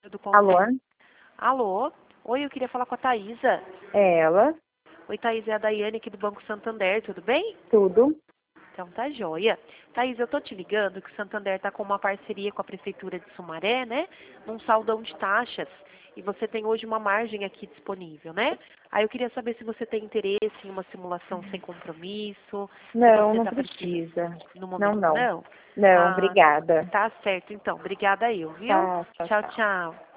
Tudo com Alô? você? Alô? Oi, eu queria falar com a Thaisa. É ela? Oi, Thaisa, é a Daiane aqui do Banco Santander, tudo bem? Tudo? Então tá joia. Thaisa, eu tô te ligando que o Santander tá com uma parceria com a Prefeitura de Sumaré, né? Num saldão de taxas. E você tem hoje uma margem aqui disponível, né? Aí eu queria saber se você tem interesse em uma simulação sem compromisso. Se Não, você não tá precisando. precisa. No Não, momento não. não? Não, Ah, obrigada. tá certo então. Obrigada eu, viu? Tá, tchau, Tchau, tchau. tchau.